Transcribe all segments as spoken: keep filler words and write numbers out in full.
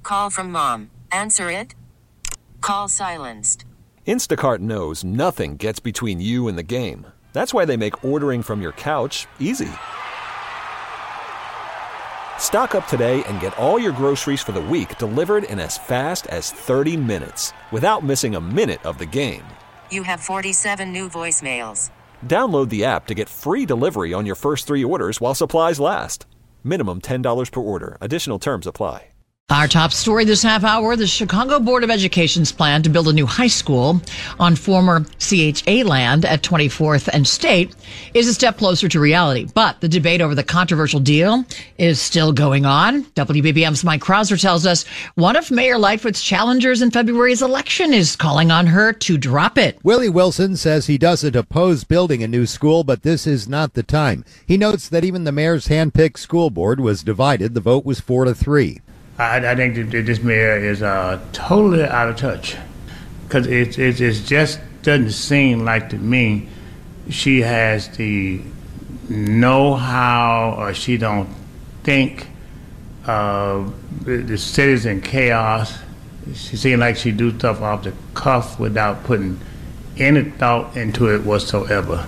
call from mom. Answer it. Call silenced. Instacart knows nothing gets between you and the game. That's why they make ordering from your couch easy. Stock up today and get all your groceries for the week delivered in as fast as thirty minutes without missing a minute of the game. You have forty-seven new voicemails. Download the app to get free delivery on your first three orders while supplies last. Minimum ten dollars per order. Additional terms apply. Our top story this half hour, the Chicago Board of Education's plan to build a new high school on former C H A land at twenty-fourth and State is a step closer to reality. But the debate over the controversial deal is still going on. W B B M's Mike Krauser tells us one of Mayor Lightfoot's challengers in February's election is calling on her to drop it. Willie Wilson says he doesn't oppose building a new school, but this is not the time. He notes that even the mayor's hand-picked school board was divided. The vote was four to three. I, I think that this mayor is uh, totally out of touch, because it, it, it just doesn't seem like to me she has the know-how, or she don't think uh, the, the city's in chaos. She seems like she do stuff off the cuff without putting any thought into it whatsoever.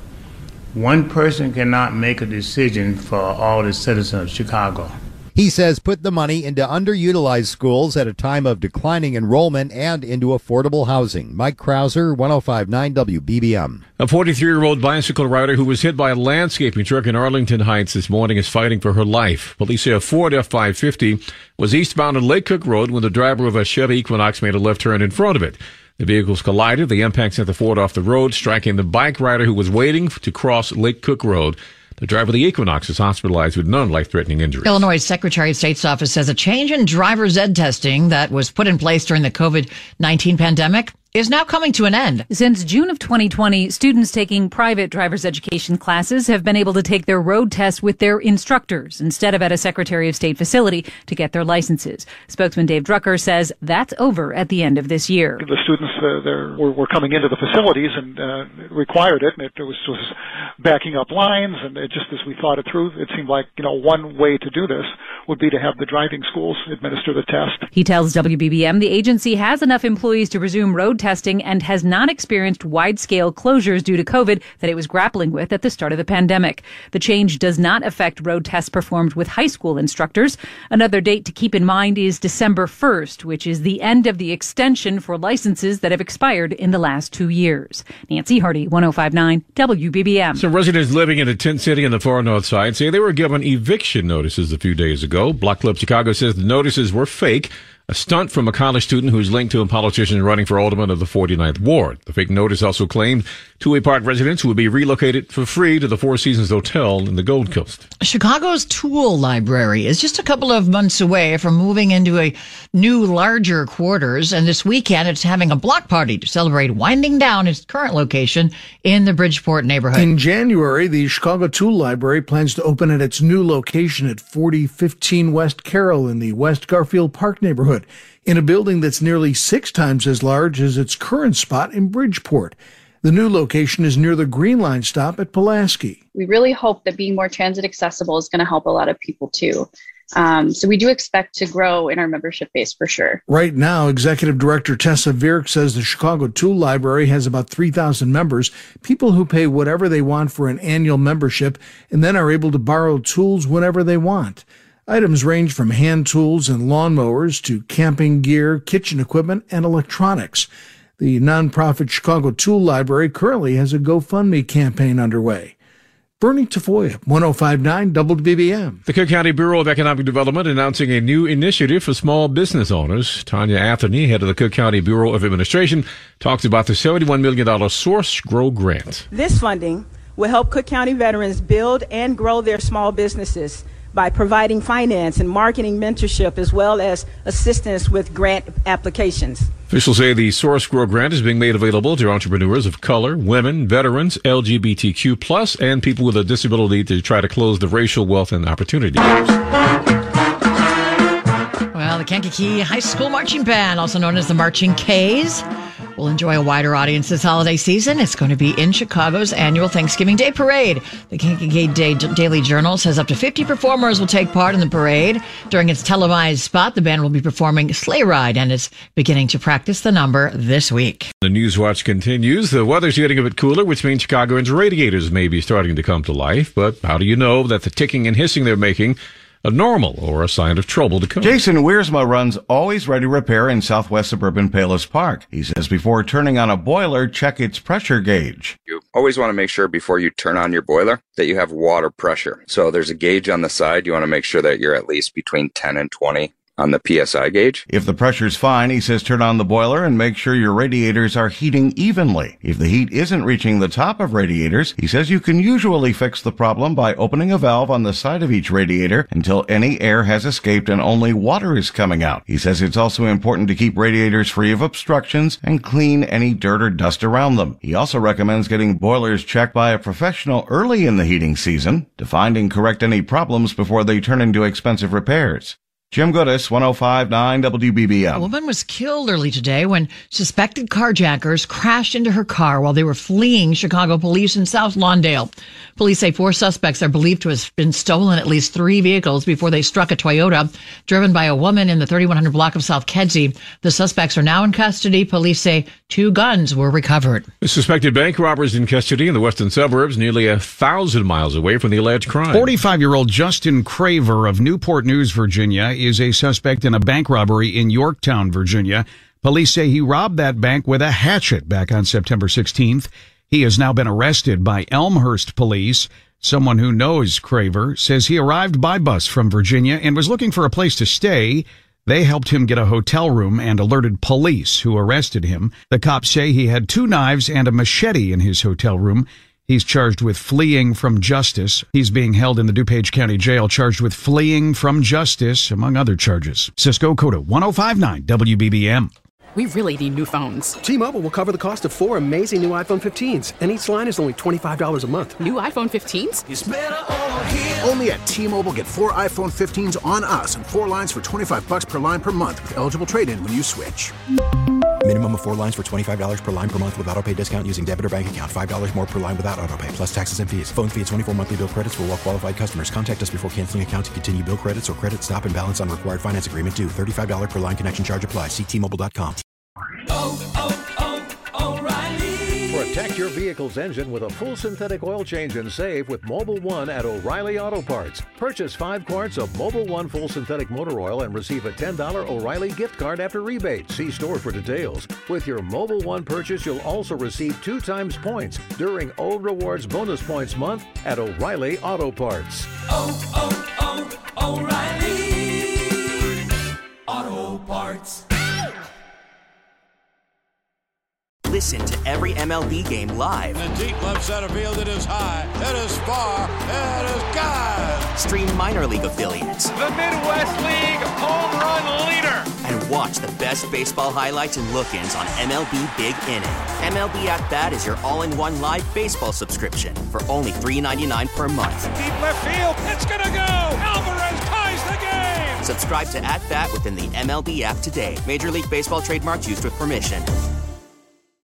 One person cannot make a decision for all the citizens of Chicago. He says put the money into underutilized schools at a time of declining enrollment and into affordable housing. Mike Krauser, one oh five point nine W B B M. A forty-three-year-old bicycle rider who was hit by a landscaping truck in Arlington Heights this morning is fighting for her life. Police say a Ford F five fifty was eastbound on Lake Cook Road when the driver of a Chevy Equinox made a left turn in front of it. The vehicles collided. The impact sent the Ford off the road, striking the bike rider who was waiting to cross Lake Cook Road. The driver of the Equinox is hospitalized with no life-threatening injuries. Illinois Secretary of State's office says a change in driver's ed testing that was put in place during the COVID nineteen pandemic is now coming to an end. Since June of twenty twenty, students taking private driver's education classes have been able to take their road tests with their instructors instead of at a Secretary of State facility to get their licenses. Spokesman Dave Drucker says that's over at the end of this year. The students uh, there were, were coming into the facilities and uh, required it, and it was, was backing up lines, and it just as we thought it through, it seemed like, you know, one way to do this would be to have the driving schools administer the test. He tells W B B M the agency has enough employees to resume road testing and has not experienced wide-scale closures due to COVID that it was grappling with at the start of the pandemic. The change does not affect road tests performed with high school instructors. Another date to keep in mind is December first, which is the end of the extension for licenses that have expired in the last two years. Nancy Hardy, one oh five point nine W B B M. Some residents living in a tent city on the far north side say they were given eviction notices a few days ago. Block Club Chicago says the notices were fake, a stunt from a college student who's linked to a politician running for alderman of the forty-ninth Ward. The fake notice also claimed two-way park residents would be relocated for free to the Four Seasons Hotel in the Gold Coast. Chicago's Toole Library is just a couple of months away from moving into a new, larger quarters, and this weekend it's having a block party to celebrate winding down its current location in the Bridgeport neighborhood. In January, the Chicago Toole Library plans to open at its new location at forty fifteen West Carroll in the West Garfield Park neighborhood, in a building that's nearly six times as large as its current spot in Bridgeport. The new location is near the Green Line stop at Pulaski. We really hope that being more transit accessible is going to help a lot of people too. Um, so we do expect to grow in our membership base for sure. Right now, Executive Director Tessa Virk says the Chicago Toole Library has about three thousand members, people who pay whatever they want for an annual membership and then are able to borrow tools whenever they want. Items range from hand tools and lawnmowers to camping gear, kitchen equipment, and electronics. The nonprofit Chicago Toole Library currently has a GoFundMe campaign underway. Bernie Tafoya, one oh five point nine W B B M. The Cook County Bureau of Economic Development announcing a new initiative for small business owners. Tanya Anthony, head of the Cook County Bureau of Administration, talks about the seventy-one million dollars Source Grow Grant. This funding will help Cook County veterans build and grow their small businesses by providing finance and marketing mentorship as well as assistance with grant applications. Officials say the Source Grow Grant is being made available to entrepreneurs of color, women, veterans, L G B T Q plus, and people with a disability to try to close the racial wealth and opportunity gaps. Well, the Kankakee High School Marching Band, also known as the Marching K's, will enjoy a wider audience this holiday season. It's going to be in Chicago's annual Thanksgiving Day Parade. The Kinkaid Day Daily Journal says up to fifty performers will take part in the parade. During its televised spot, the band will be performing Sleigh Ride and is beginning to practice the number this week. The News Watch continues. The weather's getting a bit cooler, which means Chicagoans' radiators may be starting to come to life. But how do you know that the ticking and hissing they're making a normal or a sign of trouble to come? Jason Wiersma runs Always Ready Repair in Southwest Suburban Palos Park. He says before turning on a boiler, check its pressure gauge. You always want to make sure before you turn on your boiler that you have water pressure. So there's a gauge on the side. You want to make sure that you're at least between ten and twenty on the P S I gauge. If the pressure's fine, he says turn on the boiler and make sure your radiators are heating evenly. If the heat isn't reaching the top of radiators, he says you can usually fix the problem by opening a valve on the side of each radiator until any air has escaped and only water is coming out. He says it's also important to keep radiators free of obstructions and clean any dirt or dust around them. He also recommends getting boilers checked by a professional early in the heating season to find and correct any problems before they turn into expensive repairs. Jim Goodis, one oh five point nine W B B M. A woman was killed early today when suspected carjackers crashed into her car while they were fleeing Chicago police in South Lawndale. Police say four suspects are believed to have been stolen at least three vehicles before they struck a Toyota driven by a woman in the thirty-one hundred block of South Kedzie. The suspects are now in custody. Police say two guns were recovered. The suspected bank robbers in custody in the western suburbs, nearly a thousand miles away from the alleged crime. forty-five-year-old Justin Craver of Newport News, Virginia, is a suspect in a bank robbery in Yorktown, Virginia. Police say he robbed that bank with a hatchet back on September sixteenth. He has now been arrested by Elmhurst police. Someone who knows Craver says he arrived by bus from Virginia and was looking for a place to stay. They helped him get a hotel room and alerted police, who arrested him. The cops say he had two knives and a machete in his hotel room. He's charged with fleeing from justice. He's being held in the DuPage County Jail, charged with fleeing from justice, among other charges. Cisco Coda, one oh five point nine W B B M. We really need new phones. T-Mobile will cover the cost of four amazing new iPhone fifteens, and each line is only twenty-five dollars a month. New iPhone fifteens? It's better over here. Only at T-Mobile, get four iPhone fifteens on us and four lines for twenty-five dollars per line per month with eligible trade-in when you switch. Minimum of four lines for twenty-five dollars per line per month with autopay discount using debit or bank account. five dollars more per line without autopay, plus taxes and fees. Phone fee at twenty-four monthly bill credits for well-qualified customers. Contact us before canceling account to continue bill credits or credit stop and balance on required finance agreement due. thirty-five dollars per line connection charge applies. See T Mobile dot com. Oh, oh, oh, O'Reilly. Protect your vehicle's engine with a full synthetic oil change and save with Mobil One at O'Reilly Auto Parts. Purchase five quarts of Mobil One full synthetic motor oil and receive a ten dollars O'Reilly gift card after rebate. See store for details. With your Mobil One purchase, you'll also receive two times points during O Rewards Bonus Points Month at O'Reilly Auto Parts. Oh, oh, oh, O'Reilly Auto Parts. Listen to every M L B game live. In the deep left center field, it is high, it is far, it is gone. Stream minor league affiliates. The Midwest League home run leader. And watch the best baseball highlights and look-ins on M L B Big Inning. M L B At Bat is your all-in-one live baseball subscription for only three ninety-nine per month. Deep left field, it's gonna go. Alvarez ties the game. Subscribe to At Bat within the M L B app today. Major League Baseball trademarks used with permission.